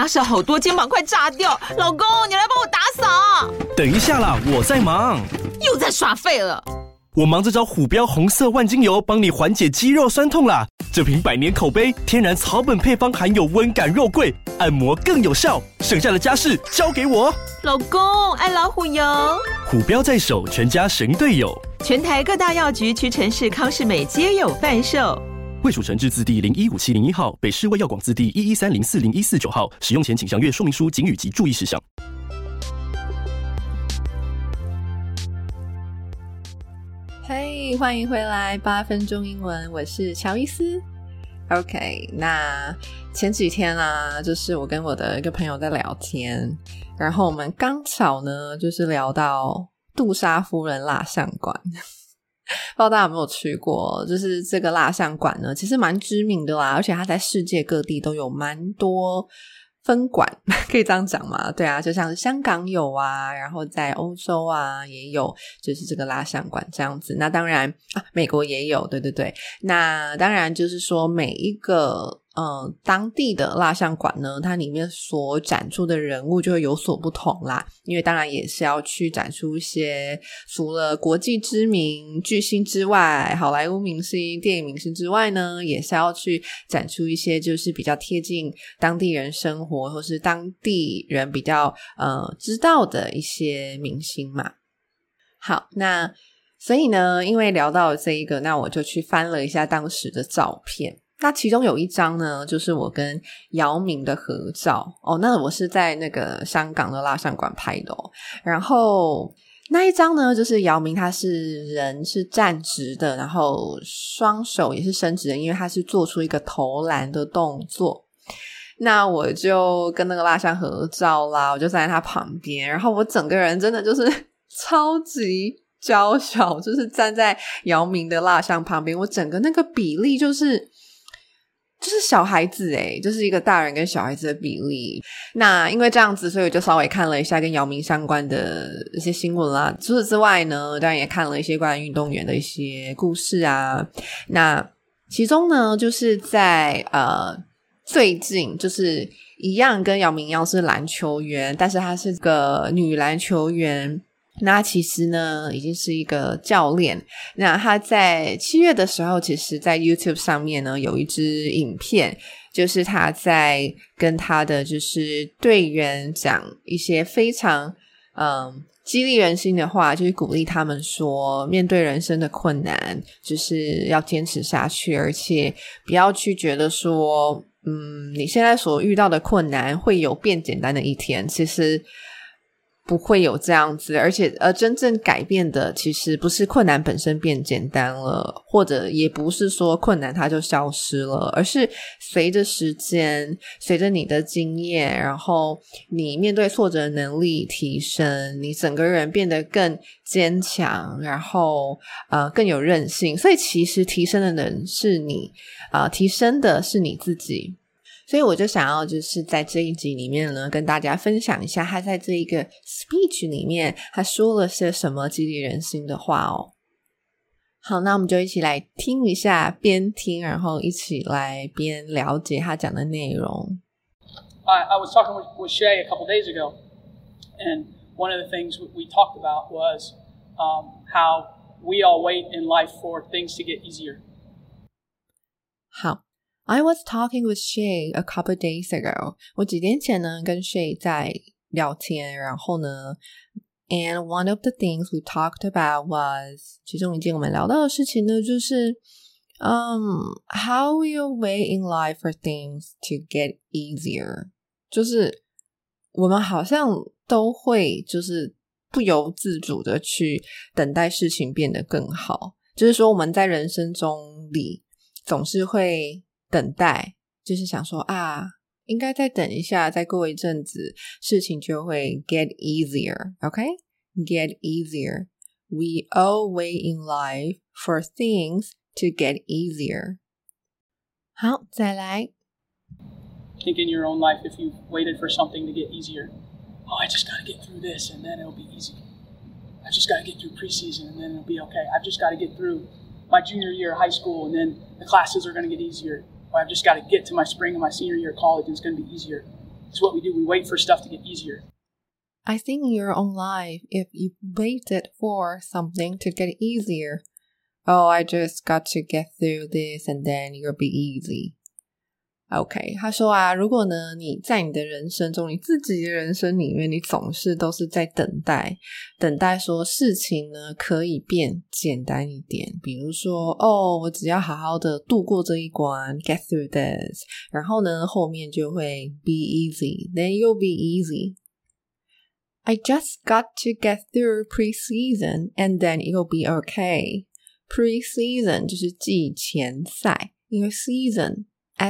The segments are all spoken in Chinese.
家事好多，肩膀快炸掉。老公，你来帮我打扫。 等一下啦，我在忙。 又在耍废了。 我忙着找虎标红色万金油，帮你缓解肌肉酸痛啦。这瓶100年口碑，天然草本配方，含有温感肉桂，按摩更有效。剩下的家事交给我。 老公，爱老虎油。 虎标在手，全家神队友。 全台各大药局、屈臣氏、康是美皆有贩售。 卫署成字字第015701号，北市卫药广字第113040149号。使用前请详阅说明书、警语及注意事项。 嘿，欢迎回来8分钟英文，我是乔伊斯。OK， 那前几天啊，就是我跟我的一个朋友在聊天，然后我们刚巧呢，就是聊到杜莎夫人蜡像馆。不知道大家有没有去过，就是这个蜡像馆呢，其实蛮知名的啦，而且它在世界各地都有蛮多分馆，可以这样讲吗？对啊，就像是香港有啊，然后在欧洲啊也有，就是这个蜡像馆这样子。那当然美国也有，对对对。那当然就是说每一个当地的蜡像馆呢，它里面所展出的人物就会有所不同啦，因为当然也是要去展出一些除了国际知名巨星之外，好莱坞明星、电影明星之外呢，也是要去展出一些就是比较贴近当地人生活或是当地人比较知道的一些明星嘛。好，那所以呢，因为聊到这一个，那我就去翻了一下当时的照片。那其中有一张呢，就是我跟姚明的合照那我是在那个香港的蜡像馆拍的然后那一张呢，就是姚明他是人是站直的，然后双手也是伸直的，因为他是做出一个投篮的动作。那我就跟那个蜡像合照啦，我就站在他旁边，然后我整个人真的就是超级娇小，就是站在姚明的蜡像旁边，我整个那个比例就是小孩子就是一个大人跟小孩子的比例。那因为这样子，所以我就稍微看了一下跟姚明相关的一些新闻啦。除此之外呢，当然也看了一些关于运动员的一些故事啊。那其中呢，就是在最近就是一样跟姚明一样是篮球员，但是她是个女篮球员。那其实呢已经是一个教练。那他在7月的时候，其实在 YouTube 上面呢有一支影片，就是他在跟他的就是队员讲一些非常激励人心的话，就是鼓励他们说面对人生的困难就是要坚持下去，而且不要去觉得说你现在所遇到的困难会有变简单的一天，其实不会有这样子。而且真正改变的其实不是困难本身变简单了，或者也不是说困难它就消失了，而是随着时间，随着你的经验，然后你面对挫折的能力提升，你整个人变得更坚强，然后更有韧性。所以其实提升的人是你，提升的是你自己。所以我就想要就是在这一集里面呢，跟大家分享一下他在这一个 speech 里面他说了些什么激励人心的话好，那我们就一起来听一下，边听然后一起来边了解他讲的内容。 I was talking with Shay a couple days ago, and one of the things we talked about was how we all wait in life for things to get easier. 好I was talking with Shay a couple days ago. 我几天前呢跟 Shay 在聊天，然后呢 and one of the things we talked about was 其中一件我们聊到的事情呢，就是how we wait in life for things to get easier. 就是我们好像都会就是不由自主的去等待事情变得更好，就是说我们在人生中里总是会等待，就是想说应该再等一下，再过一阵子事情就会 get easier. Okay? Get easier. We all wait in life for things to get easier. 好，再来。 Think in your own life if you've waited for something to get easier. I just got to get through this and then it'll be easy. I just got to get through preseason and then it'll be okay. I've just got to get through my junior year of high school and then the classes are going to get easier. Or I've just got to get to my spring of my senior year of college and it's going to be easier. It's what we do. We wait for stuff to get easier. I think in your own life, if you waited for something to get easier, oh, I just got to get through this and then it'll be easy. OK, 他说啊，如果呢你在你的人生中，你自己的人生里面，你总是都是在等待说事情呢可以变简单一点，比如说我只要好好的度过这一关 get through this， 然后呢后面就会 be easy, then you'll be easy. I just got to get through pre-season and then it'll be okay. Pre-season 就是季前赛，因为 season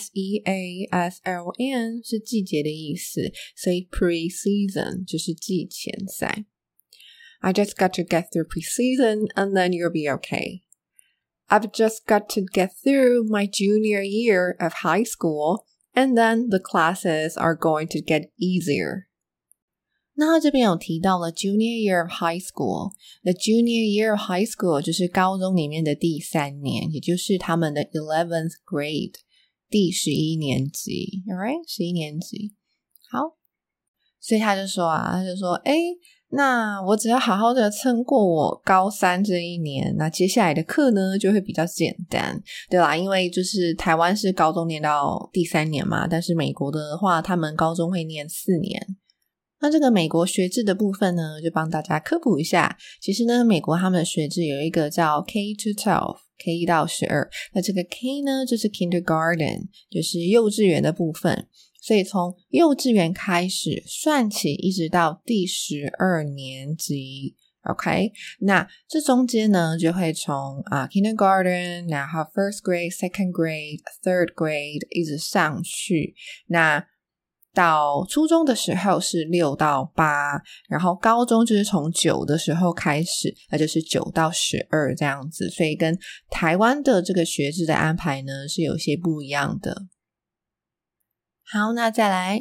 S-E-A-S-L-N 是季节的意思，所以 pre-season 就是季前赛。I just got to get through pre-season and then you'll be okay. I've just got to get through my junior year of high school and then the classes are going to get easier. 那他这边有提到了 junior year of high school. The junior year of high school 就是高中里面的第3年，也就是他们的 11th grade。第11年级 alright 11年级。好，所以他就说那我只要好好的撑过我高3这一年，那接下来的课呢就会比较简单，对啦，因为就是台湾是高中念到第3年嘛，但是美国的话他们高中会念4年。那这个美国学制的部分呢，就帮大家科普一下。其实呢，美国他们的学制有一个叫 K-12 K 到12，那这个 K 呢就是 kindergarten， 就是幼稚园的部分，所以从幼稚园开始算起一直到第12年级 OK， 那这中间呢就会从kindergarten， 然后 first grade second grade third grade 一直上去，那到初中的时候是6到8，然后高中就是从9的时候开始，那就是9到12这样子，所以跟台湾的这个学制的安排呢是有些不一样的。好，那再来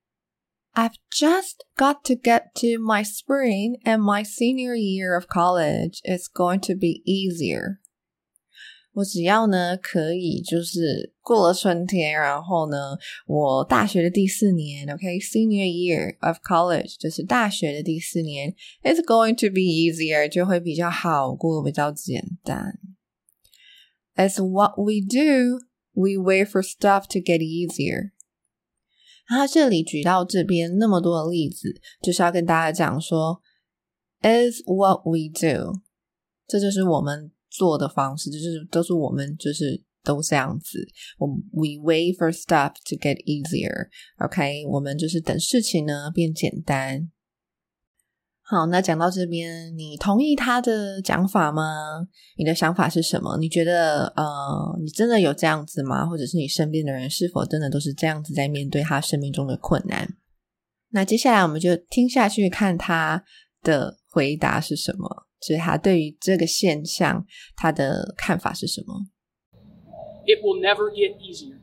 I've just got to get to my spring and my senior year of college is going to be easier。我只要呢可以就是过了春天，然后呢我大学的第4年 OK senior year of college 就是大学的第4年 it's going to be easier 就会比较好过，比较简单。 It's what we do, we wait for stuff to get easier。 他这里举到这边那么多的例子，就是要跟大家讲说 It's what we do， 这就是我们做的方式，就是都是我们就是都这样子。We wait for stuff to get easier OK 我们就是等事情呢变简单。好，那讲到这边，你同意他的讲法吗？你的想法是什么？你觉得你真的有这样子吗？或者是你身边的人是否真的都是这样子在面对他生命中的困难？那接下来我们就听下去看他的回答是什么，就是他对于这个现象他的看法是什么。 It will never get easier.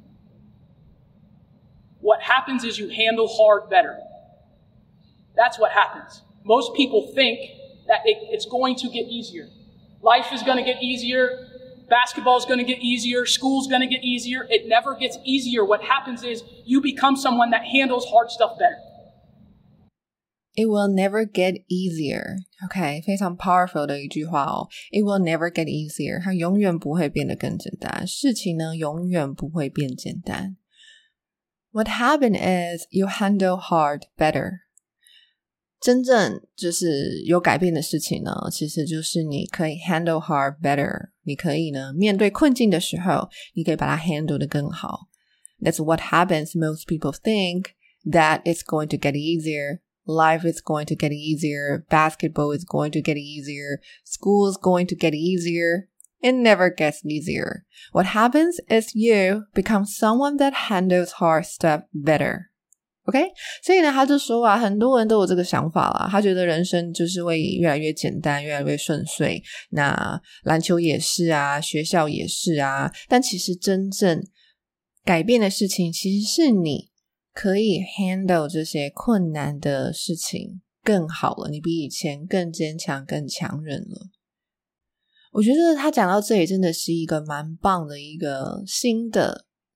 What happens is you handle hard better. That's what happens. Most people think that it's going to get easier. Life is going to get easier. Basketball is going to get easier. School's going to get easier. It never gets easier. What happens is you become someone that handles hard stuff better. It will never get easier. OK 非常 powerful 的一句话哦。 It will never get easier 它永远不会变得更简单，事情呢永远不会变简单。 What happened is you handle hard better。 真正就是有改变的事情呢，其实就是你可以 handle hard better， 你可以呢面对困境的时候你可以把它 handle 得更好。 That's what happens. Most people think that it's going to get easier.Life is going to get easier. Basketball is going to get easier. School is going to get easier. It never gets easier. What happens is you become someone that handles hard stuff better. OK? 所以呢他就说很多人都有这个想法啦，他觉得人生就是会越来越简单，越来越顺遂，那篮球也是学校也是但其实真正改变的事情其实是你可以 handle 这些困难的事情更好了，你比以前更坚强更强韧了。我觉得他讲到这里真的是一个蛮棒的一个新的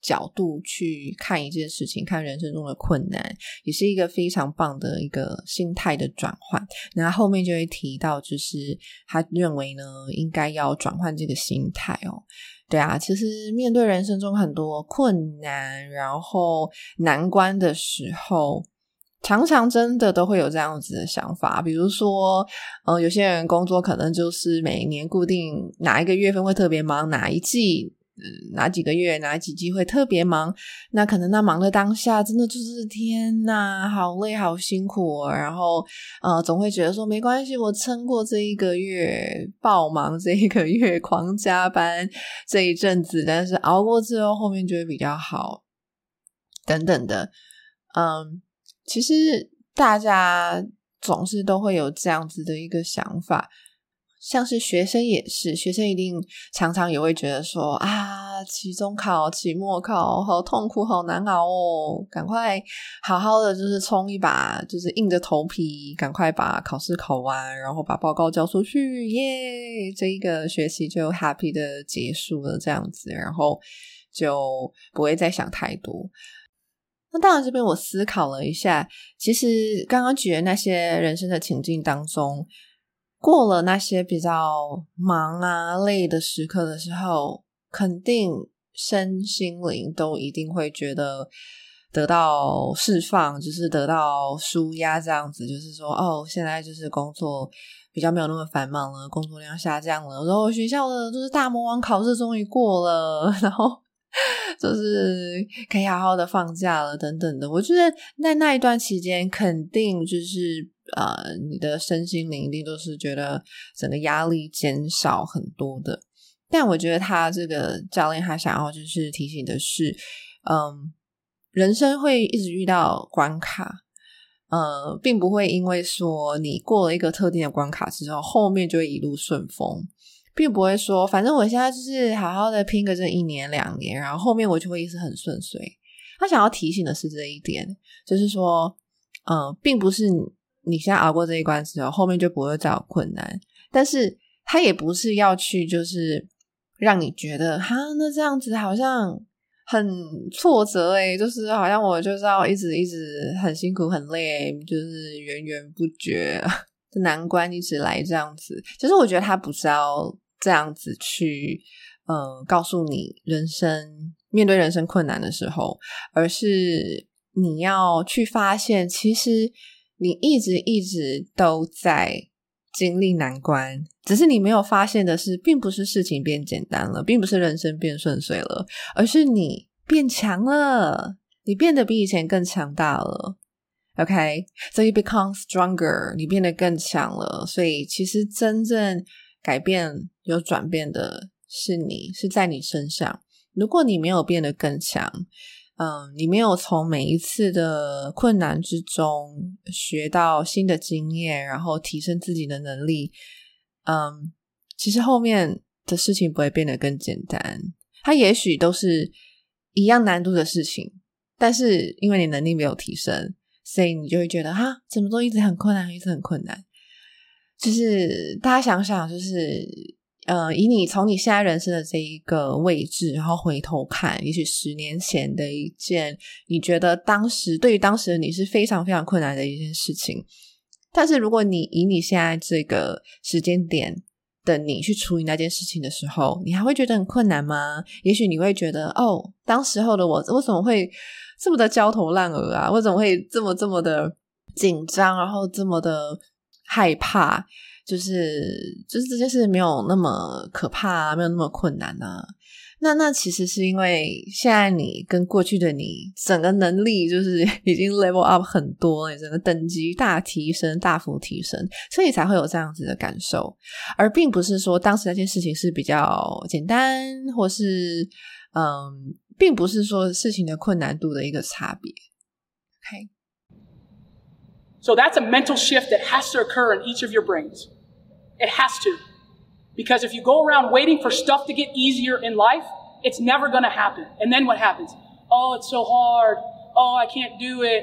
角度去看一件事情，看人生中的困难，也是一个非常棒的一个心态的转换。那后面就会提到，就是他认为呢，应该要转换这个心态哦。对啊，其实面对人生中很多困难，然后难关的时候，常常真的都会有这样子的想法。比如说有些人工作可能就是每年固定哪一个月份会特别忙，哪一季哪几个月哪几季会特别忙，那可能那忙的当下真的就是天哪好累好辛苦哦，然后总会觉得说没关系，我撑过这一个月爆忙，这一个月狂加班这一阵子，但是熬过之后后面就会比较好等等的。其实大家总是都会有这样子的一个想法，像是学生也是，学生一定常常也会觉得说啊，期中考期末考好痛苦好难熬哦，赶快好好的就是冲一把，就是硬着头皮赶快把考试考完，然后把报告交出去，耶，这一个学期就 happy 的结束了这样子，然后就不会再想太多。那当然这边我思考了一下，其实刚刚举的那些人生的情境当中，过了那些比较忙啊累的时刻的时候，肯定身心灵都一定会觉得得到释放，就是得到抒压这样子，就是说现在就是工作比较没有那么繁忙了，工作量下降了，然后学校的就是大魔王考试终于过了，然后就是可以好好的放假了等等的。我觉得在那一段期间肯定就是你的身心灵一定都是觉得整个压力减少很多的。但我觉得他这个教练他想要就是提醒的是人生会一直遇到关卡，并不会因为说你过了一个特定的关卡之后后面就会一路顺风，并不会说反正我现在就是好好的拼个这1年2年，然后后面我就会一直很顺遂。他想要提醒的是这一点，就是说并不是你现在熬过这一关之后后面就不会再有困难，但是他也不是要去就是让你觉得那这样子好像很挫折就是好像我就是要一直很辛苦很累，就是源源不绝的难关一直来这样子。其实我觉得他不是要这样子去告诉你面对人生困难的时候，而是你要去发现其实你一直都在经历难关，只是你没有发现的是并不是事情变简单了，并不是人生变顺遂了，而是你变强了，你变得比以前更强大了。Okay, so you become stronger, 你变得更强了，所以其实真正改变有转变的是在你身上。如果你没有变得更强，你没有从每一次的困难之中学到新的经验，然后提升自己的能力，其实后面的事情不会变得更简单。它也许都是一样难度的事情，但是因为你能力没有提升，所以你就会觉得怎么都一直很困难一直很困难。就是大家想想，就是以你从你现在人生的这一个位置然后回头看，也许10年前的一件你觉得对于当时的你是非常非常困难的一件事情，但是如果你以你现在这个时间点的你去处理那件事情的时候，你还会觉得很困难吗？也许你会觉得当时候的我为什么会这么的焦头烂额啊，为什么会这么的紧张，然后这么的害怕，就是这件事没有那么可怕啊，没有那么困难啊。那其实是因为现在你跟过去的你整个能力就是已经 level up 很多，你整个等级大幅提升，所以才会有这样子的感受，而并不是说当时那件事情是比较简单，或是并不是说事情的困难度的一个差别。 OK， So that's a mental shift that has to occur in each of your brains. It has to. Because if you go around waiting for stuff to get easier in life, it's never going to happen. And then what happens? It's so hard. I can't do it.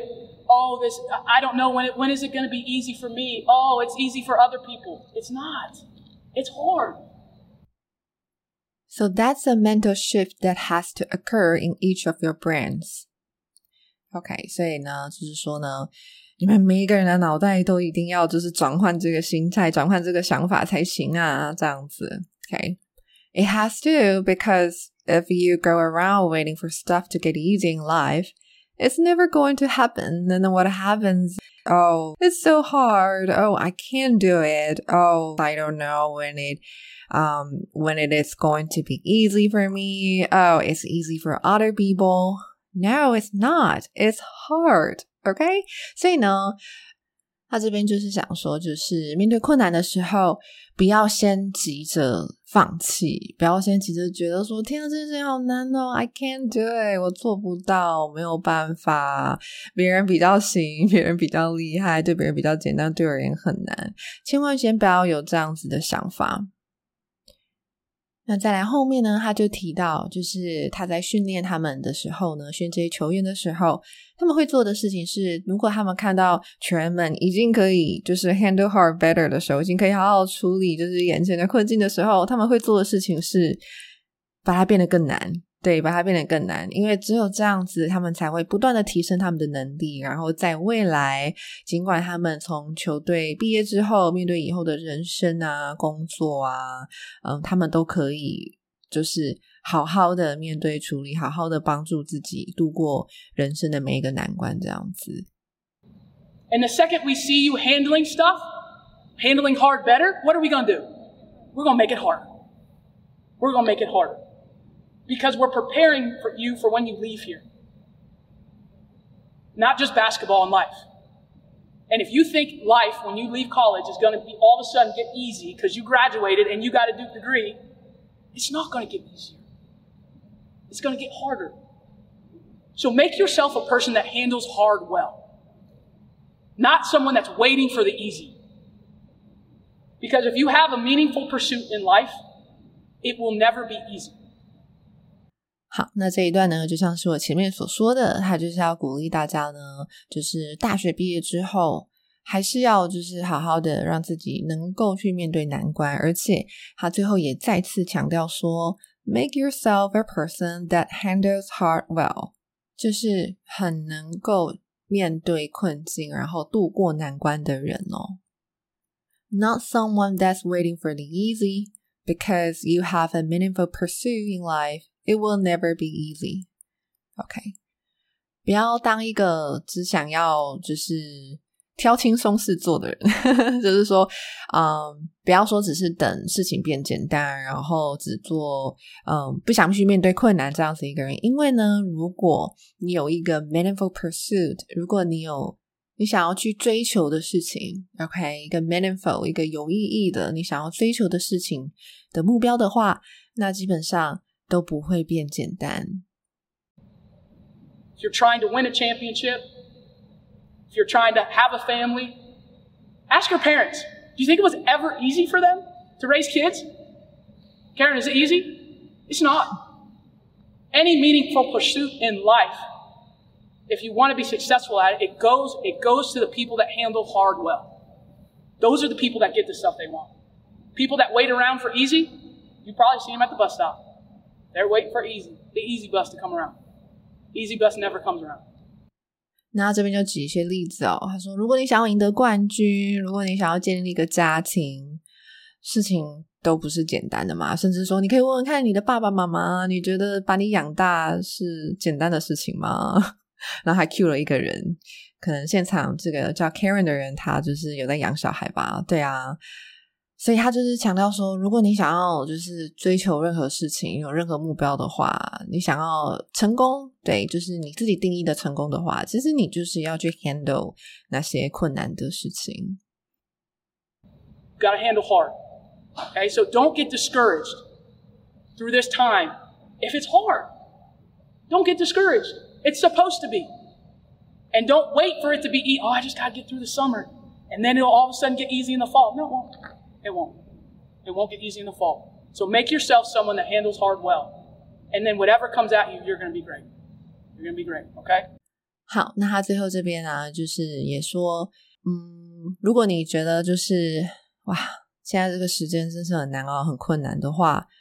I don't know when is it going to be easy for me? It's easy for other people. It's not. It's hard. So that's a mental shift that has to occur in each of your brains. OK, 所以呢就是说呢你们每一个人的脑袋都一定要就是转换这个心态，转换这个想法才行啊，这样子。OK, it has to, because if you go around waiting for stuff to get easy in life, it's never going to happen. And then what happens, oh, it's so hard. Oh, I can't do it. Oh, I don't know when it is going to be easy for me. Oh, it's easy for other people. No, it's not. It's hard.OK， 所以呢他这边就是想说，就是面对困难的时候不要先急着放弃，不要先急着觉得说天啊这件事情好难哦 I can't do it， 我做不到，没有办法，别人比较行，别人比较厉害，对别人比较简单，对我而言很难，千万先不要有这样子的想法。那再来后面呢他就提到就是他在训练他们的时候呢，训这些球员的时候，他们会做的事情是，如果他们看到球员们已经可以就是 handle hard better 的时候，已经可以好好处理就是眼前的困境的时候，他们会做的事情是把它变得更难，对，把它变得更难，因为只有这样子他们才会不断的提升他们的能力，然后在未来尽管他们从球队毕业之后面对以后的人生啊工作啊他们都可以就是好好的面对处理，好好的帮助自己度过人生的每一个难关这样子。 And the second we see you handling stuff, handling hard better, what are we going to do? We're going to make it harder. We're going to make it harder. Because we're preparing for you for when you leave here. Not just basketball and life. And if you think life when you leave college is going to be all of a sudden get easy because you graduated and you got a Duke degree, it's not going to get easier. It's going to get harder. So make yourself a person that handles hard well. Not someone that's waiting for the easy. Because if you have a meaningful pursuit in life, it will never be easy. 好，那这一段呢就像是我前面所说的，他就是要鼓励大家呢就是大学毕业之后还是要就是好好的让自己能够去面对难关，而且他最后也再次强调说 make yourself a person that handles hard well， 就是很能够面对困境然后度过难关的人哦。 Not someone that's waiting for the easy, because you have a meaningful pursuit in life,It will never be easy. OK. 不要当一个只想要就是挑轻松事做的人就是说不要说只是等事情变简单然后只做不想去面对困难这样子一个人，因为呢如果你有一个 meaningful pursuit， 如果你想要去追求的事情 OK， 一个 meaningful 一个有意义的你想要追求的事情的目标的话，那基本上都不会变简单。 If you're trying to win a championship, if you're trying to have a family, ask your parents, do you think it was ever easy for them to raise kids? Karen, is it easy? It's not. Any meaningful pursuit in life, if you want to be successful at it, it goes to the people that handle hard well. Those are the people that get the stuff they want. People that wait around for easy, you probably see them at the bus stop.They're waiting for the easy bus to come around. Easy bus never comes around. 那这边就举一些例子哦。他说如果你想要赢得冠军，如果你想要建立一个家庭，事情都不是简单的嘛。甚至说你可以问问看你的爸爸妈妈，你觉得把你养大是简单的事情吗？然后还 cue 了一个人，可能现场这个叫 Karen 的人他就是有在养小孩吧。对啊，所以他就是强调说如果你想要就是追求任何事情有任何目标的话，你想要成功，对，就是你自己定义的成功的话，其实你就是要去 handle 那些困难的事情。 You gotta handle hard. Okay, so don't get discouraged through this time if it's hard. Don't get discouraged. It's supposed to be. And don't wait for it to be easy. Oh, I just gotta get through the summer and then it'll all of a sudden get easy in the fall. No, it won't. It won't. It won't get easy in the fall. So make yourself someone that handles hard well. And then whatever comes at you, you're going to be great. You're going to be great, okay? 好，那他最后这边啊，就是也说，如果你觉得就是哇，现在这个时间真是很难熬、很困难的话，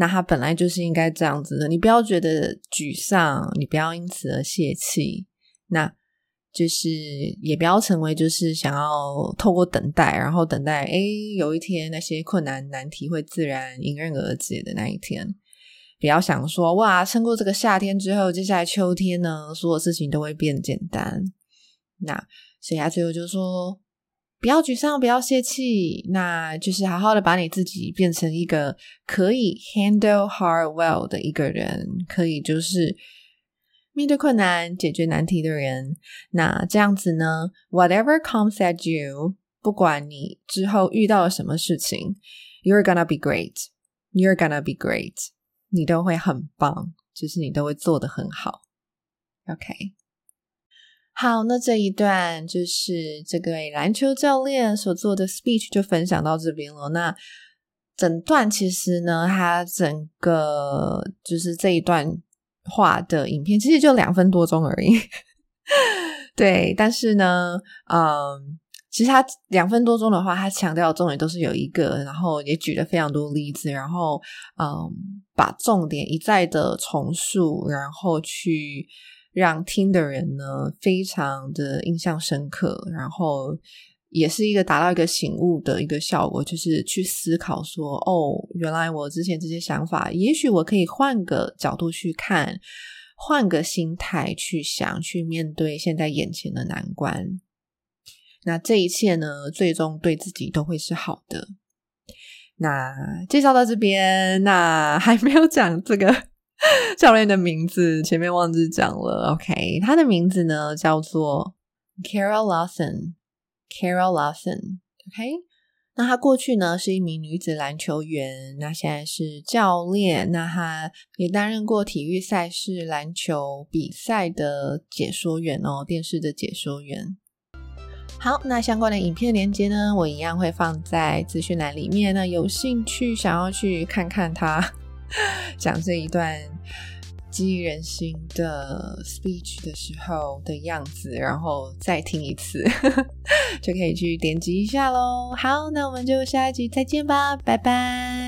那它本来就是应该这样子的，你不要觉得沮丧，你不要因此而泄气，那就是也不要成为就是想要透过等待，然后等待有一天那些困难难题会自然迎刃而解的那一天。不要想说哇，撑过这个夏天之后，接下来秋天呢，所有事情都会变简单。那所以他最后就说不要沮丧，不要泄气，那就是好好的把你自己变成一个可以 handle hard well 的一个人，可以就是面对困难解决难题的人。那这样子呢 whatever comes at you， 不管你之后遇到了什么事情， you're gonna be great， you're gonna be great， 你都会很棒，就是你都会做得很好。 OK，好，那这一段就是这个篮球教练所做的 speech 就分享到这边了。那整段其实呢，它整个就是这一段话的影片其实就2分多钟而已对，但是呢其实它2分多钟的话，它强调的重点都是有一个，然后也举了非常多例子，然后把重点一再的重述，然后去让听的人呢非常的印象深刻，然后也是一个达到一个醒悟的一个效果，就是去思考说原来我之前这些想法，也许我可以换个角度去看，换个心态去想，去面对现在眼前的难关。那这一切呢，最终对自己都会是好的。那介绍到这边，那还没有讲这个教练的名字，前面忘记讲了。 OK， 他的名字呢叫做 Carol Lawson OK， 那他过去呢是一名女子篮球员，那现在是教练，那他也担任过体育赛事篮球比赛的解说员电视的解说员。好，那相关的影片连结呢，我一样会放在资讯栏里面，那有兴趣想要去看看他讲这一段激励人心的 speech 的时候的样子，然后再听一次就可以去点击一下咯。好，那我们就下一集再见吧，拜拜。